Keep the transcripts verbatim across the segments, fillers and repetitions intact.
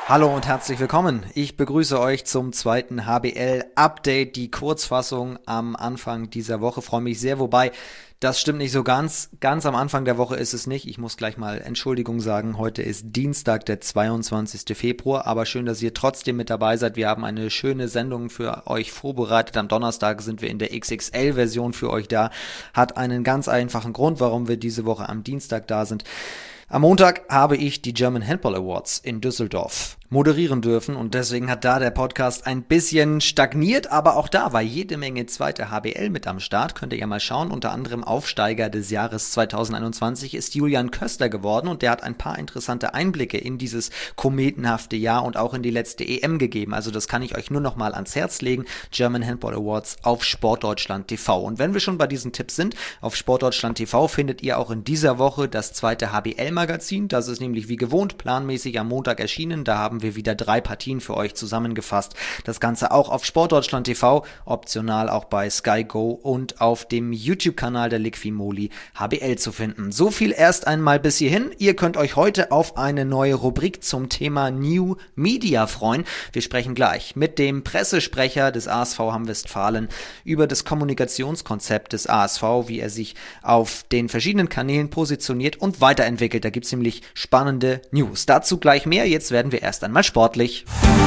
Hallo und herzlich willkommen. Ich begrüße euch zum zweiten H B L-Update, die Kurzfassung am Anfang dieser Woche. Freue mich sehr, wobei das stimmt nicht so ganz. Ganz am Anfang der Woche ist es nicht. Ich muss gleich mal Entschuldigung sagen. Heute ist Dienstag, der zweiundzwanzigster Februar. Aber schön, dass ihr trotzdem mit dabei seid. Wir haben eine schöne Sendung für euch vorbereitet. Am Donnerstag sind wir in der X X L-Version für euch da. Hat einen ganz einfachen Grund, warum wir diese Woche am Dienstag da sind. Am Montag habe ich die German Handball Awards in Düsseldorf moderieren dürfen und deswegen hat da der Podcast ein bisschen stagniert, aber auch da war jede Menge zweite H B L mit am Start. Könnt ihr ja mal schauen. Unter anderem Aufsteiger des Jahres zweitausendeinundzwanzig ist Julian Köster geworden und der hat ein paar interessante Einblicke in dieses kometenhafte Jahr und auch in die letzte E M gegeben. Also das kann ich euch nur noch mal ans Herz legen. German Handball Awards auf Sportdeutschland T V. Und wenn wir schon bei diesen Tipps sind, auf Sportdeutschland T V findet ihr auch in dieser Woche das zweite H B L-Magazin. Das ist nämlich wie gewohnt planmäßig am Montag erschienen. Da haben wir wieder drei Partien für euch zusammengefasst. Das Ganze auch auf Sportdeutschland T V, optional auch bei Sky Go und auf dem YouTube-Kanal der Liqui-Moly H B L zu finden. So viel erst einmal bis hierhin. Ihr könnt euch heute auf eine neue Rubrik zum Thema New Media freuen. Wir sprechen gleich mit dem Pressesprecher des A S V Hamm-Westfalen über das Kommunikationskonzept des A S V, wie er sich auf den verschiedenen Kanälen positioniert und weiterentwickelt. Da gibt es nämlich spannende News. Dazu gleich mehr. Jetzt werden wir erst einmal sportlich.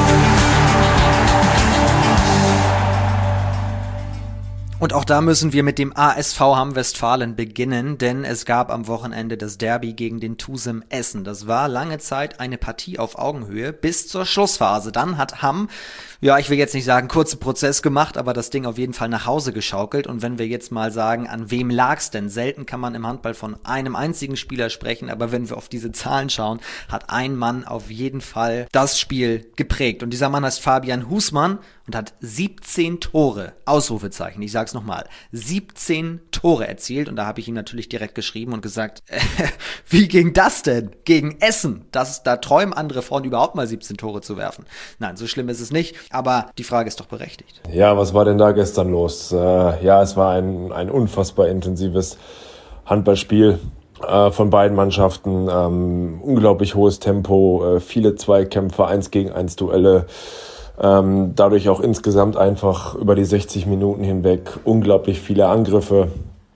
Und auch da müssen wir mit dem A S V Hamm-Westfalen beginnen, denn es gab am Wochenende das Derby gegen den TuSem Essen. Das war lange Zeit eine Partie auf Augenhöhe bis zur Schlussphase. Dann hat Hamm, ja, ich will jetzt nicht sagen kurzen Prozess gemacht, aber das Ding auf jeden Fall nach Hause geschaukelt. Und wenn wir jetzt mal sagen, an wem lag's denn? Selten kann man im Handball von einem einzigen Spieler sprechen, aber wenn wir auf diese Zahlen schauen, hat ein Mann auf jeden Fall das Spiel geprägt. Und dieser Mann heißt Fabian Husmann und hat siebzehn Tore, Ausrufezeichen, ich sag's nochmal, siebzehn Tore erzielt. Und da habe ich ihm natürlich direkt geschrieben und gesagt, äh, wie ging das denn gegen Essen? Das, da träumen andere von, überhaupt mal siebzehn Tore zu werfen. Nein, so schlimm ist es nicht, aber die Frage ist doch berechtigt. Ja, was war denn da gestern los? Äh, ja, es war ein, ein unfassbar intensives Handballspiel äh, von beiden Mannschaften. Ähm, unglaublich hohes Tempo, äh, viele Zweikämpfe, eins gegen eins Duelle. Ähm, dadurch auch insgesamt einfach über die sechzig Minuten hinweg unglaublich viele Angriffe.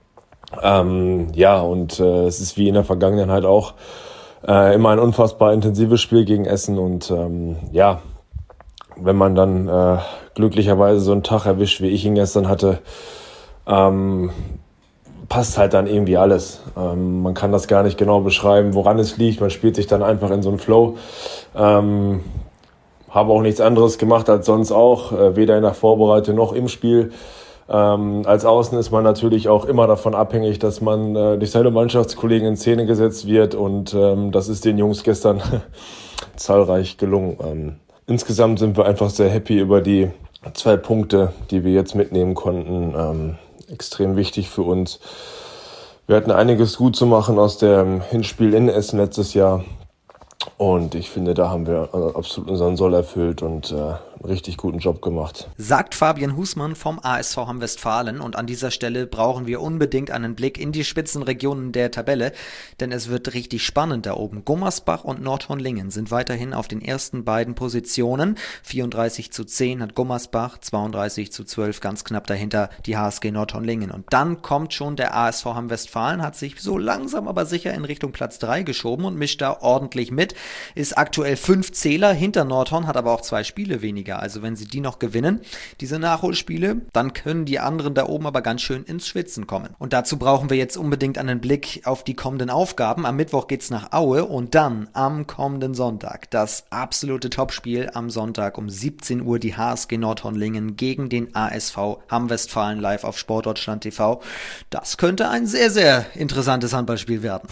Ähm, ja, und äh, es ist wie in der Vergangenheit auch äh, immer ein unfassbar intensives Spiel gegen Essen. Und ähm, ja, wenn man dann äh, glücklicherweise so einen Tag erwischt, wie ich ihn gestern hatte, ähm, passt halt dann irgendwie alles. Ähm, man kann das gar nicht genau beschreiben, woran es liegt. Man spielt sich dann einfach in so einen Flow. Ähm, Habe auch nichts anderes gemacht als sonst auch, äh, weder in der Vorbereitung noch im Spiel. Ähm, als Außen ist man natürlich auch immer davon abhängig, dass man äh, durch seine Mannschaftskollegen in Szene gesetzt wird und ähm, das ist den Jungs gestern zahlreich gelungen. Ähm, insgesamt sind wir einfach sehr happy über die zwei Punkte, die wir jetzt mitnehmen konnten. Ähm, extrem wichtig für uns. Wir hatten einiges gut zu machen aus dem Hinspiel in Essen letztes Jahr. Und ich finde, da haben wir absolut unseren Soll erfüllt und äh, einen richtig guten Job gemacht. Sagt Fabian Husmann vom A S V Hamm-Westfalen. Und an dieser Stelle brauchen wir unbedingt einen Blick in die Spitzenregionen der Tabelle, denn es wird richtig spannend da oben. Gummersbach und Nordhornlingen sind weiterhin auf den ersten beiden Positionen. vierunddreißig zu zehn hat Gummersbach, zweiunddreißig zu zwölf ganz knapp dahinter die H S G Nordhornlingen. Und dann kommt schon der A S V Hamm-Westfalen, hat sich so langsam aber sicher in Richtung Platz drei geschoben und mischt da ordentlich mit. Ist aktuell fünf Zähler hinter Nordhorn, hat aber auch zwei Spiele weniger. Also wenn sie die noch gewinnen, diese Nachholspiele, dann können die anderen da oben aber ganz schön ins Schwitzen kommen. Und dazu brauchen wir jetzt unbedingt einen Blick auf die kommenden Aufgaben. Am Mittwoch geht's nach Aue und dann am kommenden Sonntag das absolute Topspiel am Sonntag um siebzehn Uhr die H S G Nordhornlingen gegen den A S V Hamm-Westfalen live auf Sportdeutschland T V. Das könnte ein sehr, sehr interessantes Handballspiel werden.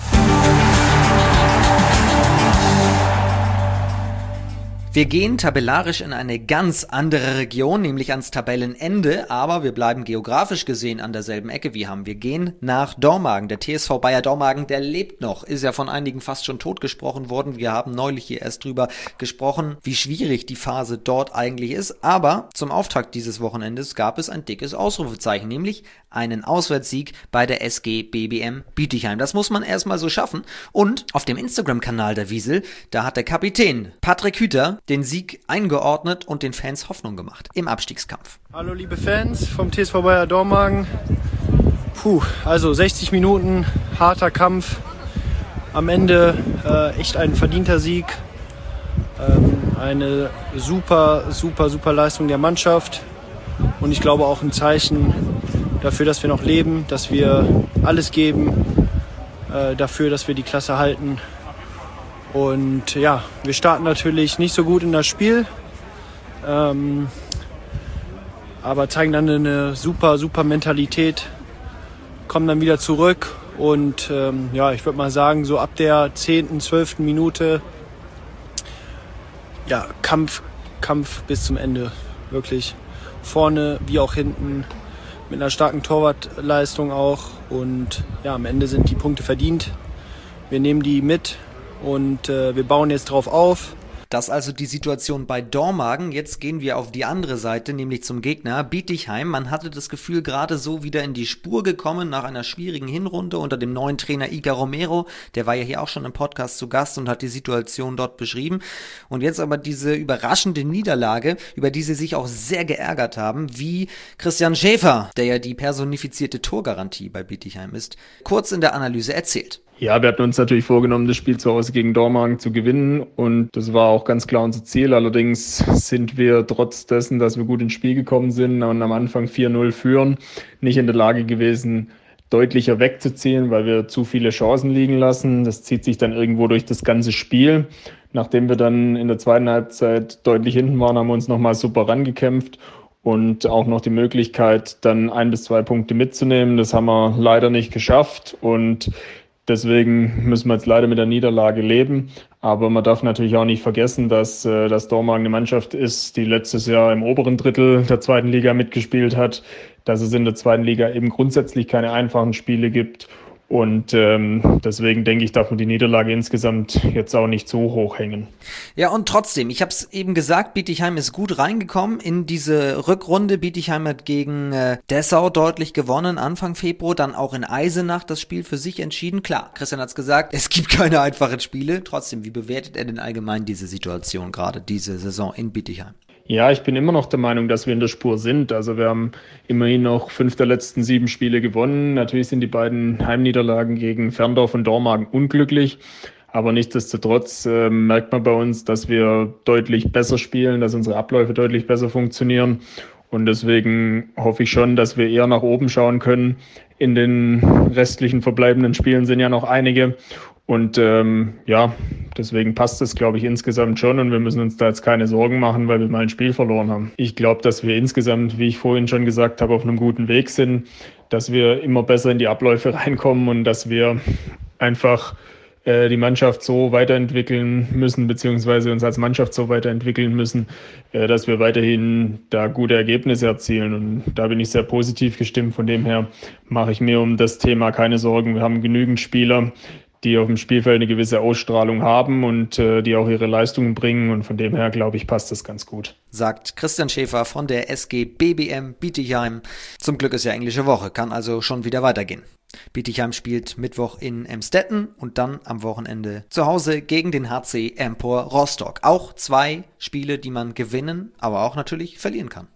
Wir gehen tabellarisch in eine ganz andere Region, nämlich ans Tabellenende, aber wir bleiben geografisch gesehen an derselben Ecke wie Hamm. Wir gehen nach Dormagen. Der T S V Bayer Dormagen, der lebt noch, ist ja von einigen fast schon totgesprochen worden. Wir haben neulich hier erst drüber gesprochen, wie schwierig die Phase dort eigentlich ist, aber zum Auftakt dieses Wochenendes gab es ein dickes Ausrufezeichen, nämlich einen Auswärtssieg bei der S G B B M Bietigheim. Das muss man erstmal so schaffen und auf dem Instagram-Kanal der Wiesel, da hat der Kapitän Patrick Hüter den Sieg eingeordnet und den Fans Hoffnung gemacht im Abstiegskampf. Hallo liebe Fans vom T S V Bayer Dormagen. Puh, also sechzig Minuten, harter Kampf. Am Ende äh, echt ein verdienter Sieg. Ähm, eine super, super, super Leistung der Mannschaft. Und ich glaube auch ein Zeichen dafür, dass wir noch leben, dass wir alles geben, äh, dafür, dass wir die Klasse halten. Und ja, wir starten natürlich nicht so gut in das Spiel, ähm, aber zeigen dann eine super, super Mentalität, kommen dann wieder zurück und ähm, ja, ich würde mal sagen, so ab der zehnten, zwölften Minute, ja, Kampf, Kampf bis zum Ende, wirklich vorne wie auch hinten, mit einer starken Torwartleistung auch und ja, am Ende sind die Punkte verdient, wir nehmen die mit. Und äh, wir bauen jetzt drauf auf. Das also die Situation bei Dormagen. Jetzt gehen wir auf die andere Seite, nämlich zum Gegner Bietigheim. Man hatte das Gefühl, gerade so wieder in die Spur gekommen nach einer schwierigen Hinrunde unter dem neuen Trainer Iker Romero. Der war ja hier auch schon im Podcast zu Gast und hat die Situation dort beschrieben. Und jetzt aber diese überraschende Niederlage, über die sie sich auch sehr geärgert haben, wie Christian Schäfer, der ja die personifizierte Torgarantie bei Bietigheim ist, kurz in der Analyse erzählt. Ja, wir hatten uns natürlich vorgenommen, das Spiel zu Hause gegen Dormagen zu gewinnen und das war auch ganz klar unser Ziel. Allerdings sind wir trotz dessen, dass wir gut ins Spiel gekommen sind und am Anfang vier null führen, nicht in der Lage gewesen, deutlicher wegzuziehen, weil wir zu viele Chancen liegen lassen. Das zieht sich dann irgendwo durch das ganze Spiel. Nachdem wir dann in der zweiten Halbzeit deutlich hinten waren, haben wir uns nochmal super rangekämpft und auch noch die Möglichkeit, dann ein bis zwei Punkte mitzunehmen. Das haben wir leider nicht geschafft und deswegen müssen wir jetzt leider mit der Niederlage leben. Aber man darf natürlich auch nicht vergessen, dass äh, das Dormagen eine Mannschaft ist, die letztes Jahr im oberen Drittel der zweiten Liga mitgespielt hat, dass es in der zweiten Liga eben grundsätzlich keine einfachen Spiele gibt. Und ähm, deswegen denke ich, darf man die Niederlage insgesamt jetzt auch nicht so hoch hängen. Ja, und trotzdem, ich habe es eben gesagt, Bietigheim ist gut reingekommen in diese Rückrunde. Bietigheim hat gegen äh, Dessau deutlich gewonnen, Anfang Februar, dann auch in Eisenach das Spiel für sich entschieden. Klar, Christian hat's gesagt, es gibt keine einfachen Spiele. Trotzdem, wie bewertet er denn allgemein diese Situation, gerade diese Saison in Bietigheim? Ja, ich bin immer noch der Meinung, dass wir in der Spur sind. Also wir haben immerhin noch fünf der letzten sieben Spiele gewonnen. Natürlich sind die beiden Heimniederlagen gegen Ferndorf und Dormagen unglücklich. Aber nichtsdestotrotz äh, merkt man bei uns, dass wir deutlich besser spielen, dass unsere Abläufe deutlich besser funktionieren. Und deswegen hoffe ich schon, dass wir eher nach oben schauen können. In den restlichen verbleibenden Spielen sind ja noch einige. Und ähm, ja, deswegen passt es, glaube ich, insgesamt schon und wir müssen uns da jetzt keine Sorgen machen, weil wir mal ein Spiel verloren haben. Ich glaube, dass wir insgesamt, wie ich vorhin schon gesagt habe, auf einem guten Weg sind, dass wir immer besser in die Abläufe reinkommen und dass wir einfach äh, die Mannschaft so weiterentwickeln müssen, beziehungsweise uns als Mannschaft so weiterentwickeln müssen, äh, dass wir weiterhin da gute Ergebnisse erzielen. Und da bin ich sehr positiv gestimmt. Von dem her mache ich mir um das Thema keine Sorgen. Wir haben genügend Spieler, die auf dem Spielfeld eine gewisse Ausstrahlung haben und äh, die auch ihre Leistungen bringen. Und von dem her, glaube ich, passt das ganz gut. Sagt Christian Schäfer von der S G B B M Bietigheim. Zum Glück ist ja englische Woche, kann also schon wieder weitergehen. Bietigheim spielt Mittwoch in Emstetten und dann am Wochenende zu Hause gegen den H C Empor Rostock. Auch zwei Spiele, die man gewinnen, aber auch natürlich verlieren kann.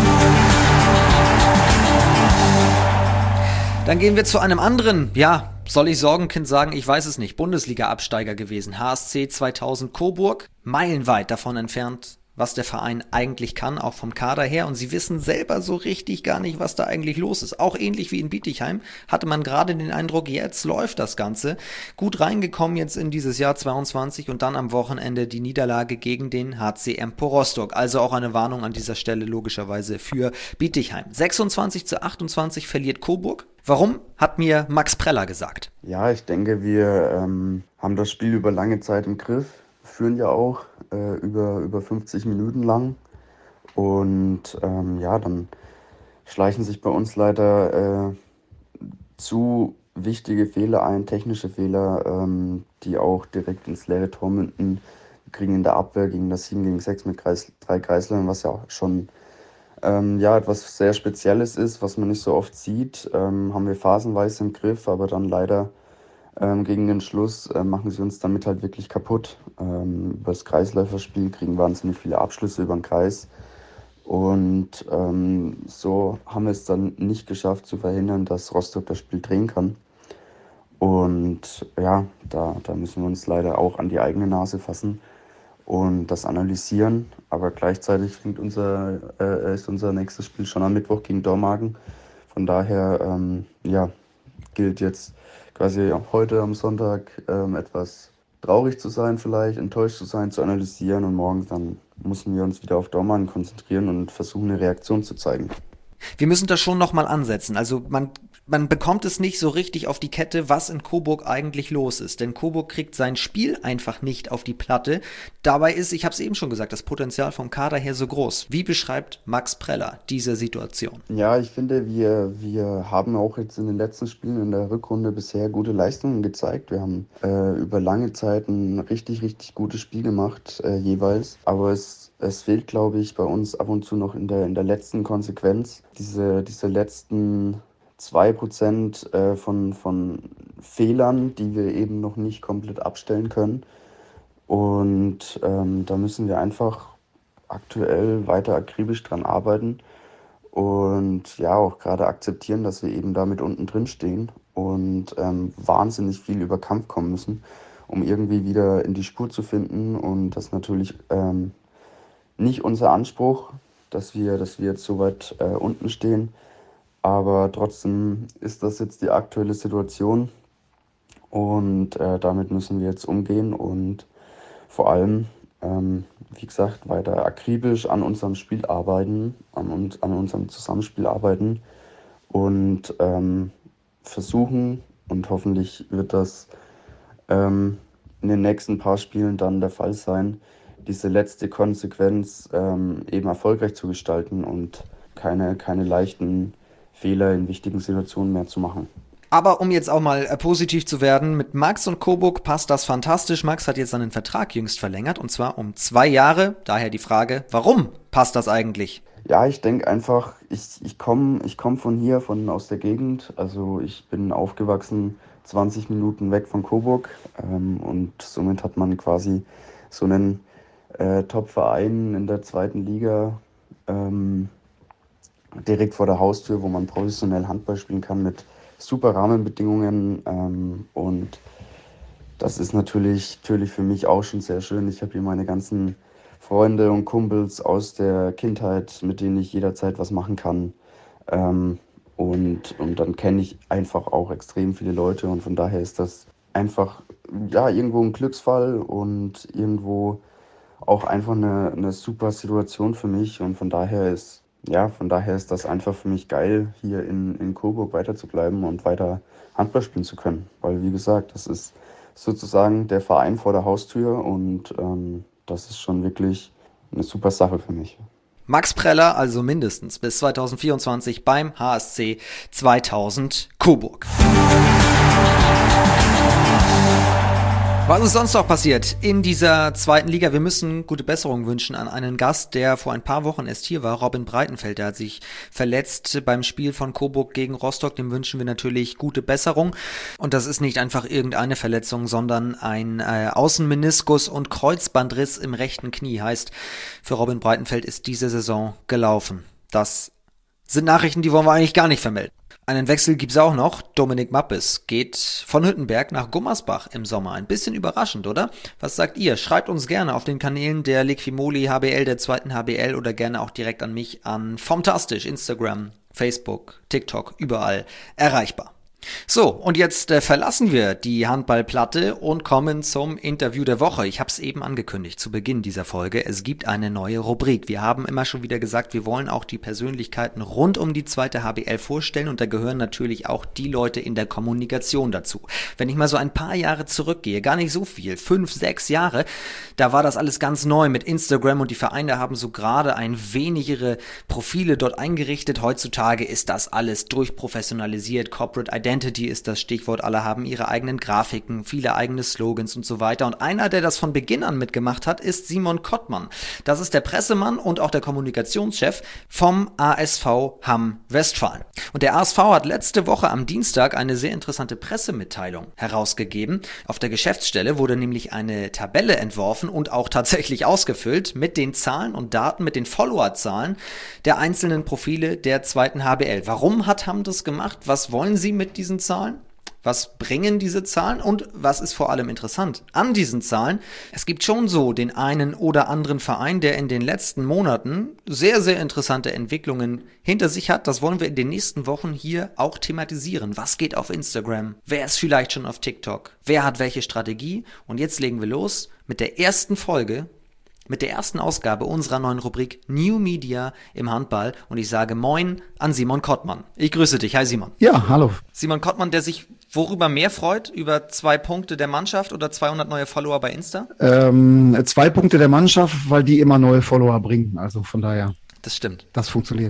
Dann gehen wir zu einem anderen, ja, soll ich Sorgenkind sagen? Ich weiß es nicht. Bundesliga-Absteiger gewesen. H S C zweitausend Coburg. Meilenweit davon entfernt, was der Verein eigentlich kann, auch vom Kader her. Und sie wissen selber so richtig gar nicht, was da eigentlich los ist. Auch ähnlich wie in Bietigheim hatte man gerade den Eindruck, jetzt läuft das Ganze. Gut reingekommen jetzt in dieses Jahr zweiundzwanzig und dann am Wochenende die Niederlage gegen den H C Empor Rostock. Also auch eine Warnung an dieser Stelle logischerweise für Bietigheim. sechsundzwanzig zu achtundzwanzig verliert Coburg. Warum, hat mir Max Preller gesagt. Ja, ich denke, wir ähm, haben das Spiel über lange Zeit im Griff, führen ja auch äh, über, über fünfzig Minuten lang und ähm, ja, dann schleichen sich bei uns leider äh, zu wichtige Fehler ein, technische Fehler, ähm, die auch direkt ins leere Tor münden. Wir kriegen in der Abwehr gegen das sieben gegen sechs mit Kreis, drei Kreislern, was ja auch schon Ähm, ja, etwas sehr Spezielles ist, was man nicht so oft sieht, ähm, haben wir phasenweise im Griff, aber dann leider Ähm, gegen den Schluss äh, machen sie uns damit halt wirklich kaputt. Ähm, über das Kreisläuferspiel kriegen wahnsinnig viele Abschlüsse über den Kreis. Und ähm, so haben wir es dann nicht geschafft zu verhindern, dass Rostock das Spiel drehen kann. Und ja, da, da müssen wir uns leider auch an die eigene Nase fassen und das analysieren. Aber gleichzeitig fängt unser, äh, ist unser nächstes Spiel schon am Mittwoch gegen Dormagen. Von daher ähm, ja, gilt jetzt quasi heute am Sonntag ähm, etwas traurig zu sein, vielleicht enttäuscht zu sein, zu analysieren. Und morgen dann müssen wir uns wieder auf Dormagen konzentrieren und versuchen, eine Reaktion zu zeigen. Wir müssen das schon nochmal ansetzen. Also man, man bekommt es nicht so richtig auf die Kette, was in Coburg eigentlich los ist. Denn Coburg kriegt sein Spiel einfach nicht auf die Platte. Dabei ist, ich habe es eben schon gesagt, das Potenzial vom Kader her so groß. Wie beschreibt Max Preller diese Situation? Ja, ich finde, wir, wir haben auch jetzt in den letzten Spielen in der Rückrunde bisher gute Leistungen gezeigt. Wir haben äh, über lange Zeit ein richtig, richtig gutes Spiel gemacht, äh, jeweils. Aber es Es fehlt, glaube ich, bei uns ab und zu noch in der, in der letzten Konsequenz. Diese, diese letzten zwei Prozent äh, von, von Fehlern, die wir eben noch nicht komplett abstellen können. Und ähm, da müssen wir einfach aktuell weiter akribisch dran arbeiten. Und ja, auch gerade akzeptieren, dass wir eben damit unten drin stehen und ähm, wahnsinnig viel über Kampf kommen müssen, um irgendwie wieder in die Spur zu finden. Und das natürlich ähm, nicht unser Anspruch, dass wir, dass wir jetzt so weit äh, unten stehen, aber trotzdem ist das jetzt die aktuelle Situation und äh, damit müssen wir jetzt umgehen und vor allem, ähm, wie gesagt, weiter akribisch an unserem Spiel arbeiten, an, an unserem Zusammenspiel arbeiten und ähm, versuchen, und hoffentlich wird das ähm, in den nächsten paar Spielen dann der Fall sein, diese letzte Konsequenz ähm, eben erfolgreich zu gestalten und keine, keine leichten Fehler in wichtigen Situationen mehr zu machen. Aber um jetzt auch mal äh, positiv zu werden, mit Max und Coburg passt das fantastisch. Max hat jetzt seinen Vertrag jüngst verlängert und zwar um zwei Jahre. Daher die Frage, warum passt das eigentlich? Ja, ich denke einfach, ich, ich komme ich komm von hier, von aus der Gegend. Also ich bin aufgewachsen zwanzig Minuten weg von Coburg ähm, und somit hat man quasi so einen Äh, Top-Verein in der zweiten Liga ähm, direkt vor der Haustür, wo man professionell Handball spielen kann mit super Rahmenbedingungen ähm, und das ist natürlich, natürlich für mich auch schon sehr schön. Ich habe hier meine ganzen Freunde und Kumpels aus der Kindheit, mit denen ich jederzeit was machen kann ähm, und, und dann kenne ich einfach auch extrem viele Leute und von daher ist das einfach ja, irgendwo ein Glücksfall und irgendwo auch einfach eine, eine super Situation für mich und von daher ist ja von daher ist das einfach für mich geil, hier in, in Coburg weiter zu bleiben und weiter Handball spielen zu können. Weil wie gesagt, das ist sozusagen der Verein vor der Haustür und ähm, das ist schon wirklich eine super Sache für mich. Max Preller also mindestens bis zwanzig vierundzwanzig beim H S C zweitausend Coburg. Was ist sonst noch passiert in dieser zweiten Liga? Wir müssen gute Besserung wünschen an einen Gast, der vor ein paar Wochen erst hier war, Robin Breitenfeld. Der hat sich verletzt beim Spiel von Coburg gegen Rostock. Dem wünschen wir natürlich gute Besserung. Und das ist nicht einfach irgendeine Verletzung, sondern ein äh, Außenmeniskus- und Kreuzbandriss im rechten Knie. Heißt, für Robin Breitenfeld ist diese Saison gelaufen. Das sind Nachrichten, die wollen wir eigentlich gar nicht vermelden. Einen Wechsel gibt's auch noch. Dominik Mappes geht von Hüttenberg nach Gummersbach im Sommer. Ein bisschen überraschend, oder? Was sagt ihr? Schreibt uns gerne auf den Kanälen der Liquimoli H B L, der zweiten H B L oder gerne auch direkt an mich an Formtastisch, Instagram, Facebook, TikTok, überall erreichbar. So, und jetzt äh, verlassen wir die Handballplatte und kommen zum Interview der Woche. Ich habe es eben angekündigt zu Beginn dieser Folge. Es gibt eine neue Rubrik. Wir haben immer schon wieder gesagt, wir wollen auch die Persönlichkeiten rund um die zweite H B L vorstellen und da gehören natürlich auch die Leute in der Kommunikation dazu. Wenn ich mal so ein paar Jahre zurückgehe, gar nicht so viel, fünf, sechs Jahre, da war das alles ganz neu mit Instagram und die Vereine haben so gerade ein wenig ihre Profile dort eingerichtet. Heutzutage ist das alles durchprofessionalisiert, Corporate Identity Identity ist das Stichwort. Alle haben ihre eigenen Grafiken, viele eigene Slogans und so weiter. Und einer, der das von Beginn an mitgemacht hat, ist Simon Kottmann. Das ist der Pressemann und auch der Kommunikationschef vom A S V Hamm Westfalen. Und der A S V hat letzte Woche am Dienstag eine sehr interessante Pressemitteilung herausgegeben. Auf der Geschäftsstelle wurde nämlich eine Tabelle entworfen und auch tatsächlich ausgefüllt mit den Zahlen und Daten, mit den Followerzahlen der einzelnen Profile der zweiten H B L. Warum hat Hamm das gemacht? Was wollen sie mit diesen Zahlen? Was bringen diese Zahlen und was ist vor allem interessant an diesen Zahlen? Es gibt schon so den einen oder anderen Verein, der in den letzten Monaten sehr, sehr interessante Entwicklungen hinter sich hat. Das wollen wir in den nächsten Wochen hier auch thematisieren. Was geht auf Instagram? Wer ist vielleicht schon auf TikTok? Wer hat welche Strategie? Und jetzt legen wir los mit der ersten Folge, mit der ersten Ausgabe unserer neuen Rubrik New Media im Handball. Und ich sage Moin an Simon Kottmann. Ich grüße dich. Hi Simon. Ja, hallo. Simon Kottmann, der sich worüber mehr freut? Über zwei Punkte der Mannschaft oder zweihundert neue Follower bei Insta? Ähm, zwei Punkte der Mannschaft, weil die immer neue Follower bringen. Also von daher. Das stimmt. Das funktioniert.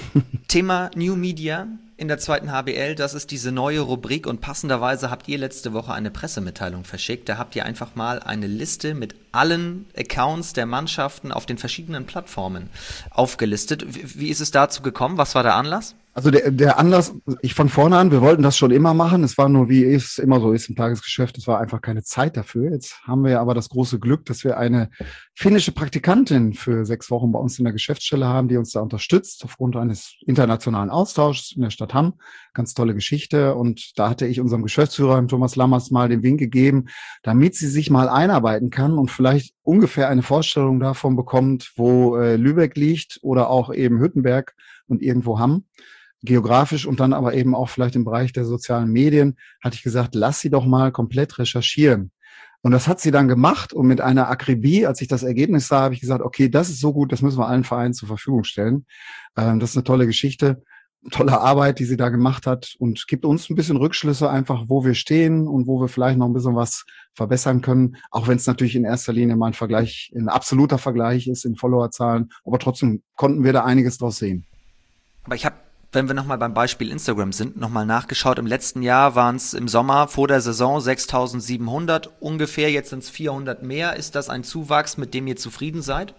Thema New Media in der zweiten H B L, das ist diese neue Rubrik und passenderweise habt ihr letzte Woche eine Pressemitteilung verschickt. Da habt ihr einfach mal eine Liste mit allen Accounts der Mannschaften auf den verschiedenen Plattformen aufgelistet. Wie, wie ist es dazu gekommen? Was war der Anlass? Also der, der Anlass, ich von vorne an, wir wollten das schon immer machen. Es war nur, wie es immer so ist im Tagesgeschäft, es war einfach keine Zeit dafür. Jetzt haben wir aber das große Glück, dass wir eine finnische Praktikantin für sechs Wochen bei uns in der Geschäftsstelle haben, die uns da unterstützt aufgrund eines internationalen Austauschs in der Stadt Hamm. Ganz tolle Geschichte. Und da hatte ich unserem Geschäftsführer, Thomas Lammers, mal den Wink gegeben, damit sie sich mal einarbeiten kann und vielleicht ungefähr eine Vorstellung davon bekommt, wo äh, Lübeck liegt oder auch eben Hüttenberg und irgendwo Hamm. Geografisch und dann aber eben auch vielleicht im Bereich der sozialen Medien, hatte ich gesagt, lass sie doch mal komplett recherchieren. Und das hat sie dann gemacht und mit einer Akribie, als ich das Ergebnis sah, habe ich gesagt, okay, das ist so gut, das müssen wir allen Vereinen zur Verfügung stellen. Ähm, das ist eine tolle Geschichte, tolle Arbeit, die sie da gemacht hat und gibt uns ein bisschen Rückschlüsse einfach, wo wir stehen und wo wir vielleicht noch ein bisschen was verbessern können, auch wenn es natürlich in erster Linie mal ein Vergleich, ein absoluter Vergleich ist in Followerzahlen, aber trotzdem konnten wir da einiges draus sehen. Aber ich habe, wenn wir nochmal beim Beispiel Instagram sind, nochmal nachgeschaut. Im letzten Jahr waren es im Sommer vor der Saison sechstausendsiebenhundert ungefähr, jetzt sind es vierhundert mehr. Ist das ein Zuwachs, mit dem ihr zufrieden seid?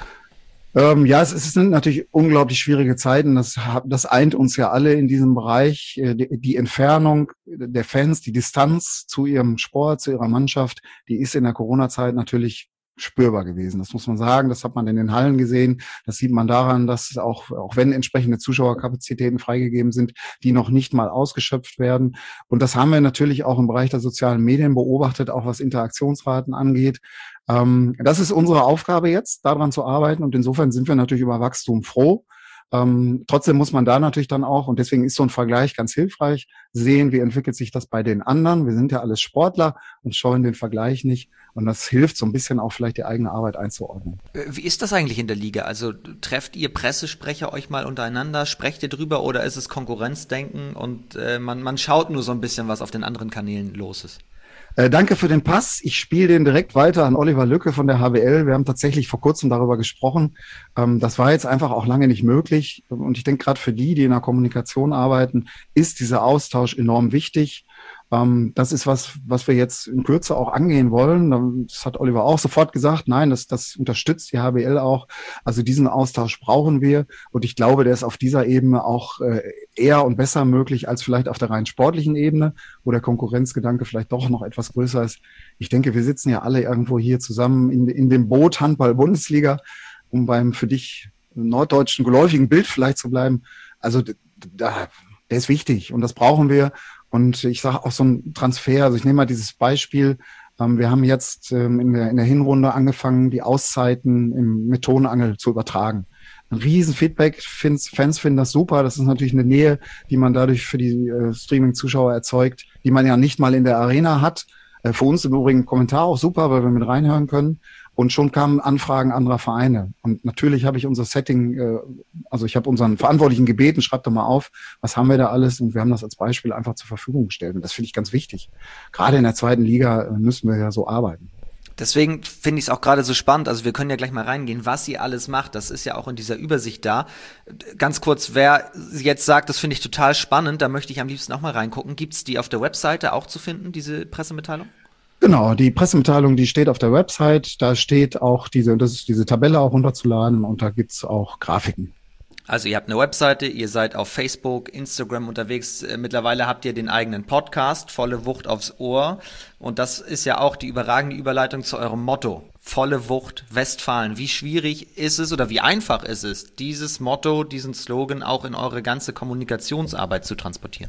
Ähm, ja, es, es sind natürlich unglaublich schwierige Zeiten. Das, das eint uns ja alle in diesem Bereich. Die, die Entfernung der Fans, die Distanz zu ihrem Sport, zu ihrer Mannschaft, die ist in der Corona-Zeit natürlich spürbar gewesen. Das muss man sagen. Das hat man in den Hallen gesehen. Das sieht man daran, dass auch, auch wenn entsprechende Zuschauerkapazitäten freigegeben sind, die noch nicht mal ausgeschöpft werden. Und das haben wir natürlich auch im Bereich der sozialen Medien beobachtet, auch was Interaktionsraten angeht. Ähm, das ist unsere Aufgabe jetzt, daran zu arbeiten. Und insofern sind wir natürlich über Wachstum froh. Ähm, trotzdem muss man da natürlich dann auch, und deswegen ist so ein Vergleich ganz hilfreich, sehen, wie entwickelt sich das bei den anderen. Wir sind ja alles Sportler und scheuen den Vergleich nicht. Und das hilft so ein bisschen auch vielleicht die eigene Arbeit einzuordnen. Wie ist das eigentlich in der Liga? Also trefft ihr Pressesprecher euch mal untereinander? Sprecht ihr drüber oder ist es Konkurrenzdenken und äh, man, man schaut nur so ein bisschen, was auf den anderen Kanälen los ist? Äh, danke für den Pass. Ich spiele den direkt weiter an Oliver Lücke von der H B L. Wir haben tatsächlich vor kurzem darüber gesprochen. Ähm, das war jetzt einfach auch lange nicht möglich. Und ich denke, gerade für die, die in der Kommunikation arbeiten, ist dieser Austausch enorm wichtig. Ähm, das ist was, was wir jetzt in Kürze auch angehen wollen. Das hat Oliver auch sofort gesagt. Nein, das, das unterstützt die H B L auch. Also diesen Austausch brauchen wir. Und ich glaube, der ist auf dieser Ebene auch äh, eher und besser möglich als vielleicht auf der rein sportlichen Ebene, wo der Konkurrenzgedanke vielleicht doch noch etwas größer ist. Ich denke, wir sitzen ja alle irgendwo hier zusammen in, in dem Boot Handball-Bundesliga, um beim für dich norddeutschen geläufigen Bild vielleicht zu bleiben. Also da, der ist wichtig und das brauchen wir. Und ich sage auch so ein Transfer, also ich nehme mal dieses Beispiel, ähm, wir haben jetzt ähm, in, der, in der Hinrunde angefangen, die Auszeiten im, mit Tonangel zu übertragen. Ein riesen Feedback, Fans, Fans finden das super, das ist natürlich eine Nähe, die man dadurch für die äh, Streaming-Zuschauer erzeugt, die man ja nicht mal in der Arena hat. Äh, für uns im Übrigen Kommentar auch super, weil wir mit reinhören können. Und schon kamen Anfragen anderer Vereine. Und natürlich habe ich unser Setting, äh, also ich habe unseren Verantwortlichen gebeten, schreibt doch mal auf, was haben wir da alles? Und wir haben das als Beispiel einfach zur Verfügung gestellt. Und das finde ich ganz wichtig. Gerade in der zweiten Liga äh, müssen wir ja so arbeiten. Deswegen finde ich es auch gerade so spannend, also wir können ja gleich mal reingehen, was ihr alles macht, das ist ja auch in dieser Übersicht da. Ganz kurz, wer jetzt sagt, das finde ich total spannend, da möchte ich am liebsten auch mal reingucken, gibt's die auf der Webseite auch zu finden, diese Pressemitteilung? Genau, die Pressemitteilung, die steht auf der Website, da steht auch diese, das ist diese Tabelle auch runterzuladen und da gibt's auch Grafiken. Also ihr habt eine Webseite, ihr seid auf Facebook, Instagram unterwegs. Äh, mittlerweile habt ihr den eigenen Podcast, volle Wucht aufs Ohr. Und das ist ja auch die überragende Überleitung zu eurem Motto. Volle Wucht Westfalen. Wie schwierig ist es oder wie einfach ist es, dieses Motto, diesen Slogan auch in eure ganze Kommunikationsarbeit zu transportieren?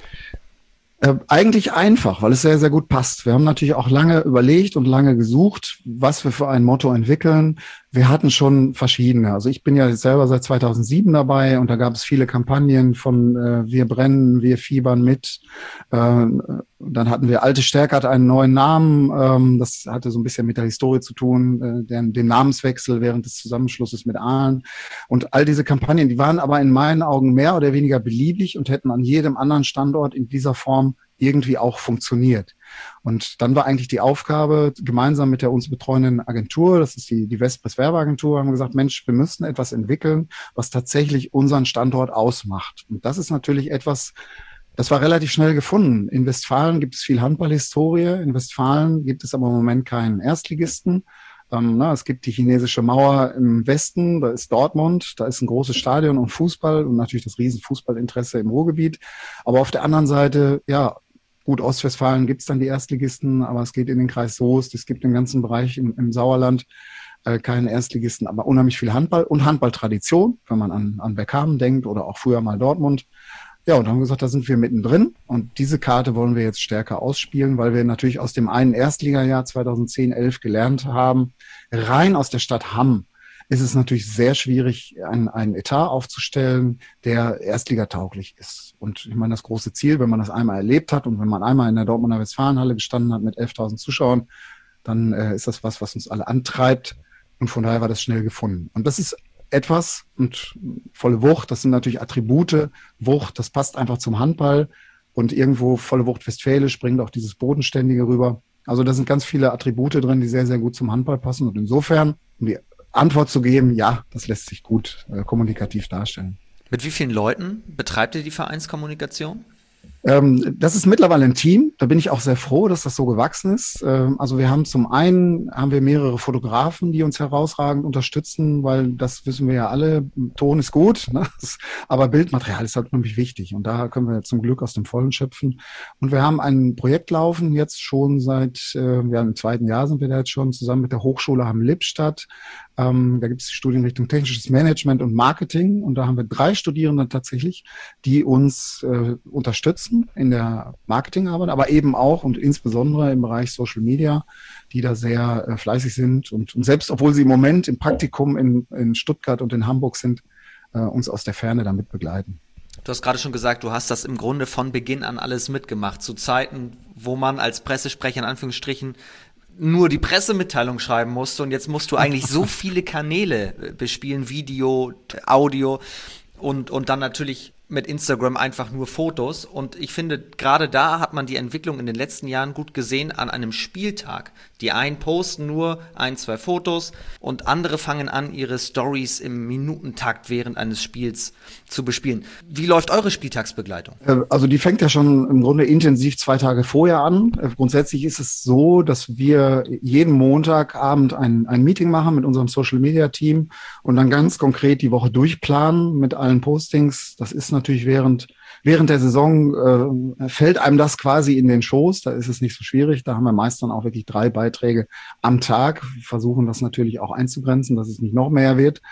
Äh, eigentlich einfach, weil es sehr, sehr gut passt. Wir haben natürlich auch lange überlegt und lange gesucht, was wir für ein Motto entwickeln. Wir hatten schon verschiedene. Also ich bin ja selber seit zweitausendsieben dabei und da gab es viele Kampagnen von äh, Wir brennen, wir fiebern mit. Äh, dann hatten wir Alte Stärke hatte einen neuen Namen. Ähm, das hatte so ein bisschen mit der Historie zu tun, äh, den, den Namenswechsel während des Zusammenschlusses mit Aalen. Und all diese Kampagnen, die waren aber in meinen Augen mehr oder weniger beliebig und hätten an jedem anderen Standort in dieser Form irgendwie auch funktioniert. Und dann war eigentlich die Aufgabe, gemeinsam mit der uns betreuenden Agentur, das ist die, die Westpress Werbeagentur, haben wir gesagt, Mensch, wir müssen etwas entwickeln, was tatsächlich unseren Standort ausmacht. Und das ist natürlich etwas, das war relativ schnell gefunden. In Westfalen gibt es viel Handballhistorie. In Westfalen gibt es aber im Moment keinen Erstligisten. Ähm, na, es gibt die chinesische Mauer im Westen, da ist Dortmund, da ist ein großes Stadion und Fußball und natürlich das riesen Fußballinteresse im Ruhrgebiet. Aber auf der anderen Seite, ja, gut, Ostwestfalen gibt's dann die Erstligisten, aber es geht in den Kreis Soest, es gibt im ganzen Bereich im, im Sauerland äh, keinen Erstligisten, aber unheimlich viel Handball und Handballtradition, wenn man an, an Beckhamen denkt oder auch früher mal Dortmund. Ja, und dann haben wir gesagt, da sind wir mittendrin und diese Karte wollen wir jetzt stärker ausspielen, weil wir natürlich aus dem einen Erstligajahr zweitausendzehn elf gelernt haben, rein aus der Stadt Hamm ist es natürlich sehr schwierig, einen, einen Etat aufzustellen, der erstligatauglich ist. Und ich meine, das große Ziel, wenn man das einmal erlebt hat und wenn man einmal in der Dortmunder Westfalenhalle gestanden hat mit elftausend Zuschauern, dann äh, ist das was, was uns alle antreibt. Und von daher war das schnell gefunden. Und das ist etwas, und volle Wucht, das sind natürlich Attribute, Wucht, das passt einfach zum Handball. Und irgendwo volle Wucht Westfälisch bringt auch dieses Bodenständige rüber. Also da sind ganz viele Attribute drin, die sehr, sehr gut zum Handball passen. Und insofern, um die Antwort zu geben, ja, das lässt sich gut äh, kommunikativ darstellen. Mit wie vielen Leuten betreibt ihr die Vereinskommunikation? Ähm, das ist mittlerweile ein Team. Da bin ich auch sehr froh, dass das so gewachsen ist. Ähm, also wir haben zum einen haben wir mehrere Fotografen, die uns herausragend unterstützen, weil das wissen wir ja alle, Ton ist gut, ne? Das, aber Bildmaterial ist halt unheimlich wichtig und da können wir zum Glück aus dem Vollen schöpfen. Und wir haben ein Projekt laufen, jetzt schon seit, äh, ja, im zweiten Jahr sind wir da jetzt schon, zusammen mit der Hochschule Hamm-Lippstadt. Ähm, da gibt es Studienrichtung Technisches Management und Marketing und da haben wir drei Studierende tatsächlich, die uns äh, unterstützen in der Marketingarbeit, aber eben auch und insbesondere im Bereich Social Media, die da sehr äh, fleißig sind und, und selbst, obwohl sie im Moment im Praktikum in, in Stuttgart und in Hamburg sind, äh, uns aus der Ferne damit begleiten. Du hast gerade schon gesagt, du hast das im Grunde von Beginn an alles mitgemacht, zu Zeiten, wo man als Pressesprecher in Anführungsstrichen nur die Pressemitteilung schreiben musste und jetzt musst du eigentlich so viele Kanäle bespielen, Video, Audio und, und dann natürlich mit Instagram einfach nur Fotos. Und ich finde, gerade da hat man die Entwicklung in den letzten Jahren gut gesehen an einem Spieltag. Die einen posten nur ein, zwei Fotos und andere fangen an, ihre Stories im Minutentakt während eines Spiels zu bespielen. Wie läuft eure Spieltagsbegleitung? Also die fängt ja schon im Grunde intensiv zwei Tage vorher an. Grundsätzlich ist es so, dass wir jeden Montagabend ein, ein Meeting machen mit unserem Social-Media-Team und dann ganz konkret die Woche durchplanen mit allen Postings. Das ist natürlich während während der Saison äh, fällt einem das quasi in den Schoß. Da ist es nicht so schwierig. Da haben wir meist dann auch wirklich drei Beiträge am Tag. Wir versuchen das natürlich auch einzugrenzen, dass es nicht noch mehr wird.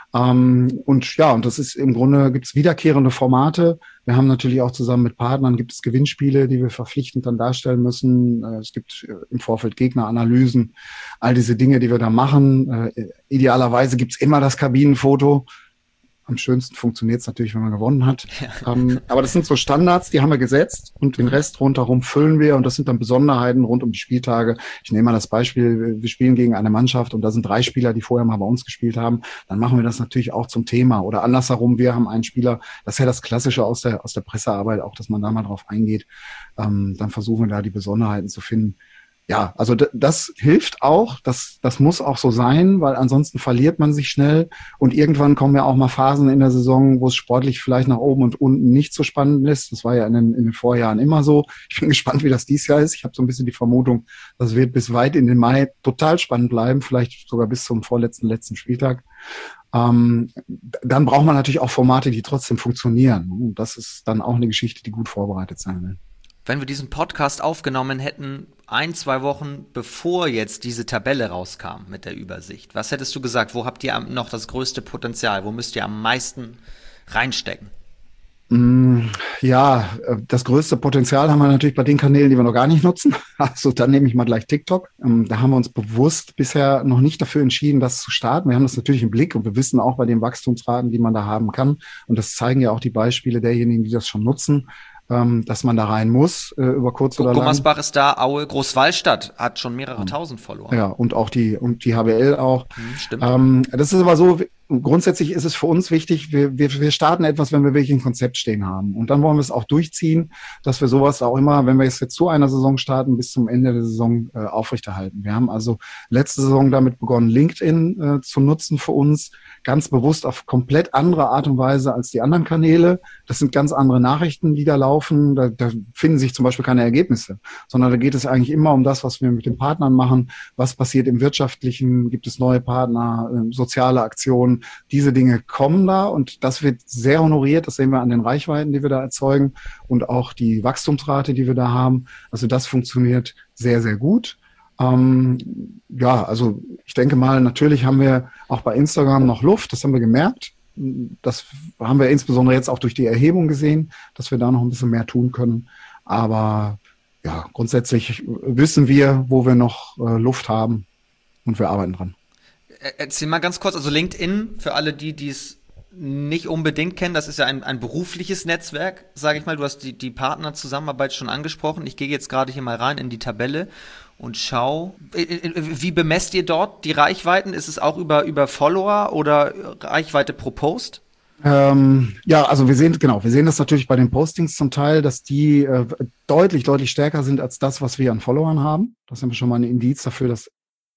Ähm, und ja, und das ist im Grunde, gibt es wiederkehrende Formate. Wir haben natürlich auch zusammen mit Partnern, gibt es Gewinnspiele, die wir verpflichtend dann darstellen müssen. Äh, es gibt äh, im Vorfeld Gegneranalysen, all diese Dinge, die wir da machen. Äh, idealerweise gibt es immer das Kabinenfoto. Am schönsten funktioniert es natürlich, wenn man gewonnen hat. Ja. Ähm, aber das sind so Standards, die haben wir gesetzt und den Rest rundherum füllen wir und das sind dann Besonderheiten rund um die Spieltage. Ich nehme mal das Beispiel, wir spielen gegen eine Mannschaft und da sind drei Spieler, die vorher mal bei uns gespielt haben. Dann machen wir das natürlich auch zum Thema. Oder andersherum, wir haben einen Spieler, das ist ja das Klassische aus der, aus der Pressearbeit, auch dass man da mal drauf eingeht. Ähm, dann versuchen wir da die Besonderheiten zu finden. Ja, also d- das hilft auch, das, das muss auch so sein, weil ansonsten verliert man sich schnell und irgendwann kommen ja auch mal Phasen in der Saison, wo es sportlich vielleicht nach oben und unten nicht so spannend ist. Das war ja in den, in den Vorjahren immer so. Ich bin gespannt, wie das dieses Jahr ist. Ich habe so ein bisschen die Vermutung, das wird bis weit in den Mai total spannend bleiben, vielleicht sogar bis zum vorletzten, letzten Spieltag. Ähm, dann braucht man natürlich auch Formate, die trotzdem funktionieren. Und das ist dann auch eine Geschichte, die gut vorbereitet sein will. Wenn wir diesen Podcast aufgenommen hätten, ein, zwei Wochen bevor jetzt diese Tabelle rauskam mit der Übersicht, was hättest du gesagt? Wo habt ihr noch das größte Potenzial? Wo müsst ihr am meisten reinstecken? Ja, das größte Potenzial haben wir natürlich bei den Kanälen, die wir noch gar nicht nutzen. Also dann nehme ich mal gleich TikTok. Da haben wir uns bewusst bisher noch nicht dafür entschieden, das zu starten. Wir haben das natürlich im Blick und wir wissen auch bei den Wachstumsraten, die man da haben kann. Und das zeigen ja auch die Beispiele derjenigen, die das schon nutzen, dass man da rein muss, über kurz oder lang. Gummersbach ist da, Aue, Großwallstadt hat schon mehrere ja. tausend Follower. Ja, und auch die, und die H B L auch. Hm, stimmt. Ähm, das ist aber so, grundsätzlich ist es für uns wichtig, wir, wir, wir starten etwas, wenn wir wirklich ein Konzept stehen haben. Und dann wollen wir es auch durchziehen, dass wir sowas auch immer, wenn wir jetzt zu einer Saison starten, bis zum Ende der Saison äh, aufrechterhalten. Wir haben also letzte Saison damit begonnen, LinkedIn äh, zu nutzen für uns, ganz bewusst auf komplett andere Art und Weise als die anderen Kanäle. Das sind ganz andere Nachrichten, die da laufen. Da, da finden sich zum Beispiel keine Ergebnisse, sondern da geht es eigentlich immer um das, was wir mit den Partnern machen. Was passiert im Wirtschaftlichen? Gibt es neue Partner, äh, soziale Aktionen? Diese Dinge kommen da und das wird sehr honoriert. Das sehen wir an den Reichweiten, die wir da erzeugen und auch die Wachstumsrate, die wir da haben. Also das funktioniert sehr, sehr gut. Ähm, ja, also ich denke mal, natürlich haben wir auch bei Instagram noch Luft. Das haben wir gemerkt. Das haben wir insbesondere jetzt auch durch die Erhebung gesehen, dass wir da noch ein bisschen mehr tun können. Aber ja, grundsätzlich wissen wir, wo wir noch äh, Luft haben und wir arbeiten dran. Erzähl mal ganz kurz, also LinkedIn, für alle die, die es nicht unbedingt kennen, das ist ja ein, ein berufliches Netzwerk, sage ich mal. Du hast die, die Partnerzusammenarbeit schon angesprochen. Ich gehe jetzt gerade hier mal rein in die Tabelle und schau, wie bemesst ihr dort die Reichweiten? Ist es auch über, über Follower oder Reichweite pro Post? Ähm, ja, also wir sehen, genau, wir sehen das natürlich bei den Postings zum Teil, dass die äh, deutlich, deutlich stärker sind als das, was wir an Followern haben. Das sind wir schon mal ein Indiz dafür, dass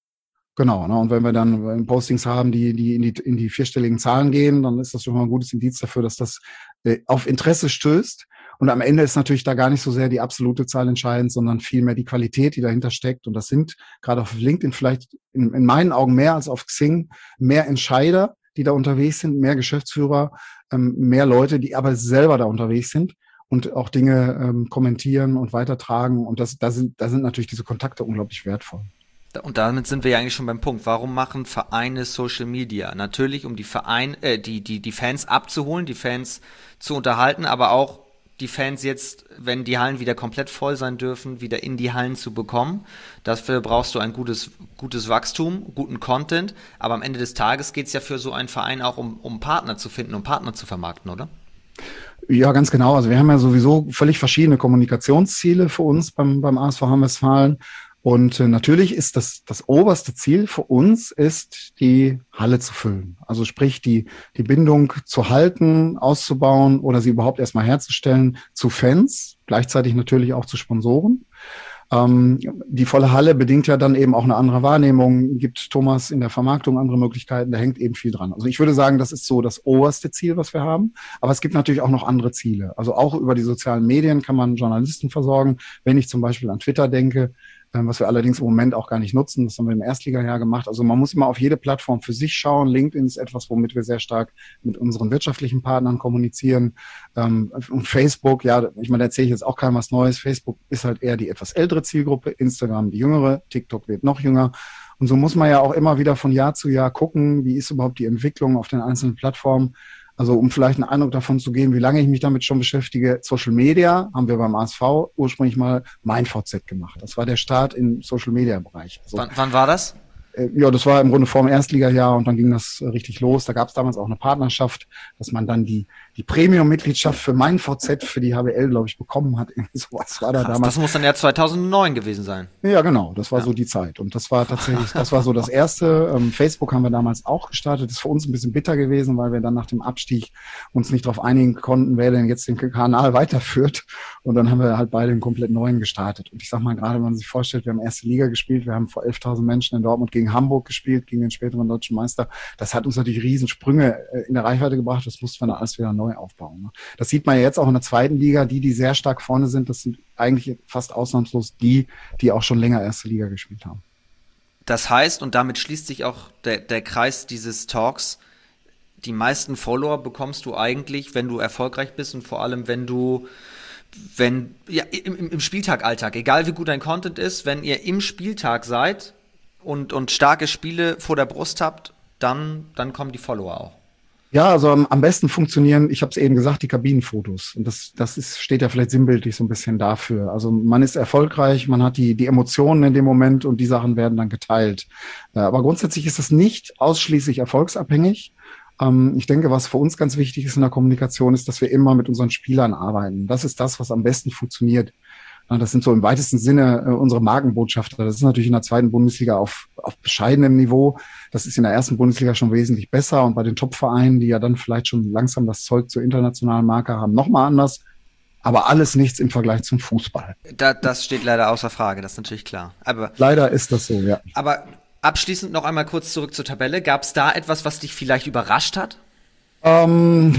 Genau, ne? Und wenn wir dann Postings haben, die, die in die in die vierstelligen Zahlen gehen, dann ist das schon mal ein gutes Indiz dafür, dass das äh, auf Interesse stößt. Und am Ende ist natürlich da gar nicht so sehr die absolute Zahl entscheidend, sondern vielmehr die Qualität, die dahinter steckt. Und das sind gerade auf LinkedIn vielleicht in, in meinen Augen mehr als auf Xing mehr Entscheider, die da unterwegs sind, mehr Geschäftsführer, ähm, mehr Leute, die aber selber da unterwegs sind und auch Dinge ähm, kommentieren und weitertragen. Und das, da sind, da sind natürlich diese Kontakte unglaublich wertvoll. Und damit sind wir ja eigentlich schon beim Punkt. Warum machen Vereine Social Media? Natürlich, um die Verein, äh, die, die, die Fans abzuholen, die Fans zu unterhalten, aber auch die Fans jetzt, wenn die Hallen wieder komplett voll sein dürfen, wieder in die Hallen zu bekommen. Dafür brauchst du ein gutes, gutes Wachstum, guten Content. Aber am Ende des Tages geht es ja für so einen Verein auch um, um Partner zu finden, um Partner zu vermarkten, oder? Ja, ganz genau. Also wir haben ja sowieso völlig verschiedene Kommunikationsziele für uns beim, beim A S V Hamm-Westfalen. Und äh, natürlich ist das, das oberste Ziel für uns, ist die Halle zu füllen. Also sprich, die, die Bindung zu halten, auszubauen oder sie überhaupt erstmal herzustellen zu Fans, gleichzeitig natürlich auch zu Sponsoren. Ähm, die volle Halle bedingt ja dann eben auch eine andere Wahrnehmung, gibt Thomas in der Vermarktung andere Möglichkeiten, da hängt eben viel dran. Also ich würde sagen, das ist so das oberste Ziel, was wir haben. Aber es gibt natürlich auch noch andere Ziele. Also auch über die sozialen Medien kann man Journalisten versorgen. Wenn ich zum Beispiel an Twitter denke, was wir allerdings im Moment auch gar nicht nutzen. Das haben wir im Erstligajahr gemacht. Also man muss immer auf jede Plattform für sich schauen. LinkedIn ist etwas, womit wir sehr stark mit unseren wirtschaftlichen Partnern kommunizieren. Und Facebook, ja, ich meine, da erzähle ich jetzt auch keinem was Neues. Facebook ist halt eher die etwas ältere Zielgruppe, Instagram die jüngere, TikTok wird noch jünger. Und so muss man ja auch immer wieder von Jahr zu Jahr gucken, wie ist überhaupt die Entwicklung auf den einzelnen Plattformen. Also um vielleicht einen Eindruck davon zu geben, wie lange ich mich damit schon beschäftige. Social Media haben wir beim A S V ursprünglich mal MeinVZ gemacht. Das war der Start im Social-Media-Bereich. Also, wann, wann war das? Äh, ja, das war im Grunde vor dem Erstligajahr und dann ging das äh, richtig los. Da gab es damals auch eine Partnerschaft, dass man dann die die Premium-Mitgliedschaft für mein V Z für die H B L, glaube ich, bekommen hat. Irgendwie sowas war da Krass, damals. das muss dann ja zweitausendneun gewesen sein. Ja, genau. Das war Ja. so die Zeit. Und das war tatsächlich, das war so das Erste. Ähm, Facebook haben wir damals auch gestartet. Das ist für uns ein bisschen bitter gewesen, weil wir dann nach dem Abstieg uns nicht darauf einigen konnten, wer denn jetzt den Kanal weiterführt. Und dann haben wir halt beide einen komplett neuen gestartet. Und ich sag mal, gerade wenn man sich vorstellt, wir haben erste Liga gespielt, wir haben vor elftausend Menschen in Dortmund gegen Hamburg gespielt, gegen den späteren deutschen Meister. Das hat uns natürlich Riesensprünge in der Reichweite gebracht. Das mussten wir dann alles wieder neu aufbauen. Ne? Das sieht man ja jetzt auch in der zweiten Liga. Die, die sehr stark vorne sind, das sind eigentlich fast ausnahmslos die, die auch schon länger erste Liga gespielt haben. Das heißt, und damit schließt sich auch der, der Kreis dieses Talks, die meisten Follower bekommst du eigentlich, wenn du erfolgreich bist und vor allem, wenn du, wenn, ja, im, im Spieltagalltag, egal wie gut dein Content ist, wenn ihr im Spieltag seid und, und starke Spiele vor der Brust habt, dann, dann kommen die Follower auch. Ja, also am, am besten funktionieren, ich habe es eben gesagt, die Kabinenfotos. Und das, das ist, steht ja vielleicht sinnbildlich so ein bisschen dafür. Also man ist erfolgreich, man hat die, die Emotionen in dem Moment und die Sachen werden dann geteilt. Aber grundsätzlich ist das nicht ausschließlich erfolgsabhängig. Ähm, ich denke, was für uns ganz wichtig ist in der Kommunikation, ist, dass wir immer mit unseren Spielern arbeiten. Das ist das, was am besten funktioniert. Das sind so im weitesten Sinne äh, unsere Markenbotschafter. Das ist natürlich in der zweiten Bundesliga auf, auf bescheidenem Niveau. Das ist in der ersten Bundesliga schon wesentlich besser. Und bei den Top-Vereinen, die ja dann vielleicht schon langsam das Zeug zur internationalen Marke haben, nochmal anders. Aber alles nichts im Vergleich zum Fußball. Da, das steht leider außer Frage, das ist natürlich klar. Aber leider ist das so, ja. Aber abschließend noch einmal kurz zurück zur Tabelle. Gab es da etwas, was dich vielleicht überrascht hat? Ähm,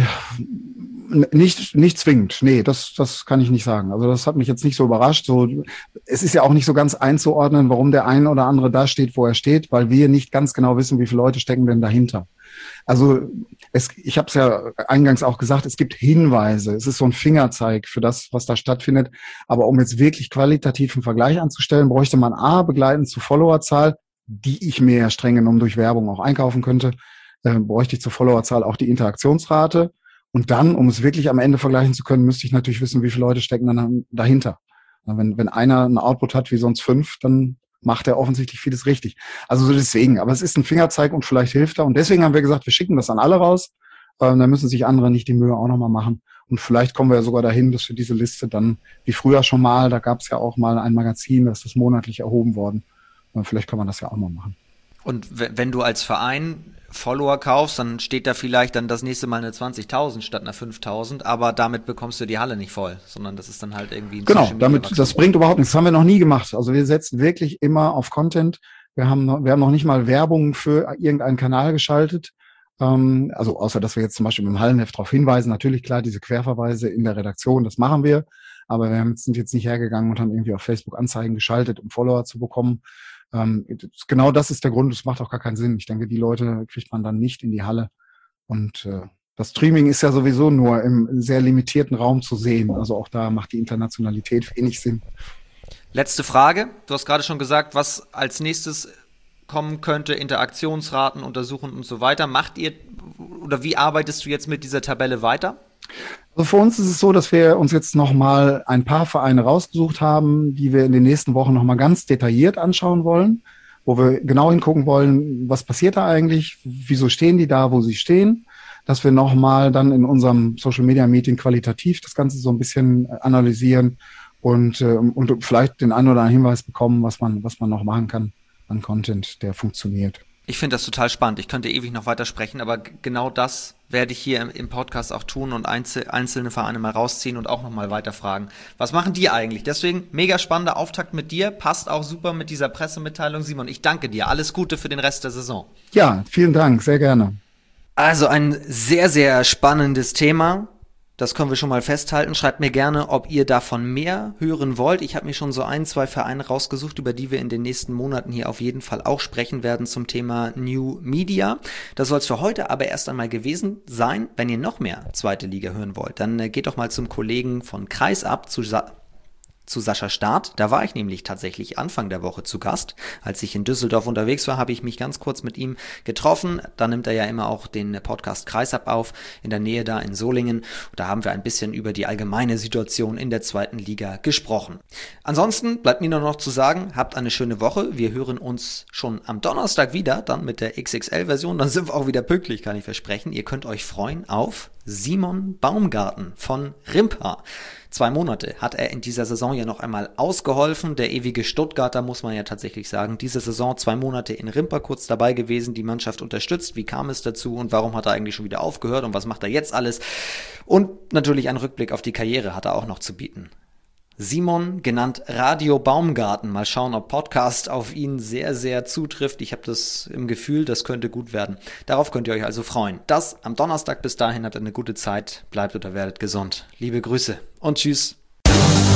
nicht, nicht zwingend. Nee, das, das kann ich nicht sagen. Also das hat mich jetzt nicht so überrascht. So, es ist ja auch nicht so ganz einzuordnen, warum der eine oder andere da steht, wo er steht, weil wir nicht ganz genau wissen, wie viele Leute stecken denn dahinter. Also es, ich habe es ja eingangs auch gesagt, es gibt Hinweise. Es ist so ein Fingerzeig für das, was da stattfindet. Aber um jetzt wirklich qualitativ einen Vergleich anzustellen, bräuchte man A, begleitend zur Followerzahl, die ich mir ja streng genommen durch Werbung auch einkaufen könnte, äh, bräuchte ich zur Followerzahl auch die Interaktionsrate. Und dann, um es wirklich am Ende vergleichen zu können, müsste ich natürlich wissen, wie viele Leute stecken dann dahinter. Wenn, wenn einer einen Output hat wie sonst fünf, dann macht er offensichtlich vieles richtig. Also so deswegen. Aber es ist ein Fingerzeig und vielleicht hilft er. Und deswegen haben wir gesagt, wir schicken das an alle raus. Ähm, dann müssen sich andere nicht die Mühe auch nochmal machen. Und vielleicht kommen wir ja sogar dahin, dass wir diese Liste dann, wie früher schon mal, da gab es ja auch mal ein Magazin, das ist monatlich erhoben worden. Und vielleicht kann man das ja auch mal machen. Und wenn du als Verein Follower kaufst, dann steht da vielleicht dann das nächste Mal eine zwanzigtausend statt einer fünftausend, aber damit bekommst du die Halle nicht voll, sondern das ist dann halt irgendwie ein Genau, damit, das bringt überhaupt nichts. Das haben wir noch nie gemacht. Also wir setzen wirklich immer auf Content. Wir haben, wir haben noch nicht mal Werbung für irgendeinen Kanal geschaltet. Ähm, also außer, dass wir jetzt zum Beispiel im Hallenheft darauf hinweisen. Natürlich, klar, diese Querverweise in der Redaktion, das machen wir. Aber wir sind jetzt nicht hergegangen und haben irgendwie auf Facebook Anzeigen geschaltet, um Follower zu bekommen. Ähm, genau das ist der Grund, es macht auch gar keinen Sinn. Ich denke, die Leute kriegt man dann nicht in die Halle. Und äh, das Streaming ist ja sowieso nur im sehr limitierten Raum zu sehen. Also auch da macht die Internationalität wenig Sinn. Letzte Frage. Du hast gerade schon gesagt, was als nächstes kommen könnte, Interaktionsraten untersuchen und so weiter. Macht ihr oder wie arbeitest du jetzt mit dieser Tabelle weiter? Also für uns ist es so, dass wir uns jetzt nochmal ein paar Vereine rausgesucht haben, die wir in den nächsten Wochen nochmal ganz detailliert anschauen wollen, wo wir genau hingucken wollen, was passiert da eigentlich, wieso stehen die da, wo sie stehen, dass wir nochmal dann in unserem Social-Media-Meeting qualitativ das Ganze so ein bisschen analysieren und, äh, und vielleicht den einen oder anderen Hinweis bekommen, was man, was man noch machen kann an Content, der funktioniert. Ich finde das total spannend. Ich könnte ewig noch weiter sprechen, aber g- genau das werde ich hier im, im Podcast auch tun und einzel- einzelne Vereine mal rausziehen und auch nochmal weiterfragen. Was machen die eigentlich? Deswegen mega spannender Auftakt mit dir. Passt auch super mit dieser Pressemitteilung, Simon. Ich danke dir. Alles Gute für den Rest der Saison. Ja, vielen Dank. Sehr gerne. Also ein sehr, sehr spannendes Thema. Das können wir schon mal festhalten. Schreibt mir gerne, ob ihr davon mehr hören wollt. Ich habe mir schon so ein, zwei Vereine rausgesucht, über die wir in den nächsten Monaten hier auf jeden Fall auch sprechen werden zum Thema New Media. Das soll es für heute aber erst einmal gewesen sein. Wenn ihr noch mehr zweite Liga hören wollt, dann äh, geht doch mal zum Kollegen von Kreisab, zu Sa- zu Sascha Staat. Da war ich nämlich tatsächlich Anfang der Woche zu Gast. Als ich in Düsseldorf unterwegs war, habe ich mich ganz kurz mit ihm getroffen. Da nimmt er ja immer auch den Podcast Kreisab auf, in der Nähe da in Solingen. Da haben wir ein bisschen über die allgemeine Situation in der zweiten Liga gesprochen. Ansonsten bleibt mir nur noch zu sagen, habt eine schöne Woche. Wir hören uns schon am Donnerstag wieder, dann mit der X X L-Version. Dann sind wir auch wieder pünktlich, kann ich versprechen. Ihr könnt euch freuen auf Simon Baumgarten von Rimpa. Zwei Monate hat er in dieser Saison ja noch einmal ausgeholfen. Der ewige Stuttgarter, muss man ja tatsächlich sagen. Diese Saison zwei Monate in Rimpa kurz dabei gewesen, die Mannschaft unterstützt. Wie kam es dazu und warum hat er eigentlich schon wieder aufgehört und was macht er jetzt alles? Und natürlich ein Rückblick auf die Karriere hat er auch noch zu bieten. Simon, genannt Radio Baumgarten. Mal schauen, ob Podcast auf ihn sehr, sehr zutrifft. Ich habe das im Gefühl, das könnte gut werden. Darauf könnt ihr euch also freuen. Das am Donnerstag. Bis dahin habt ihr eine gute Zeit. Bleibt oder werdet gesund. Liebe Grüße und tschüss.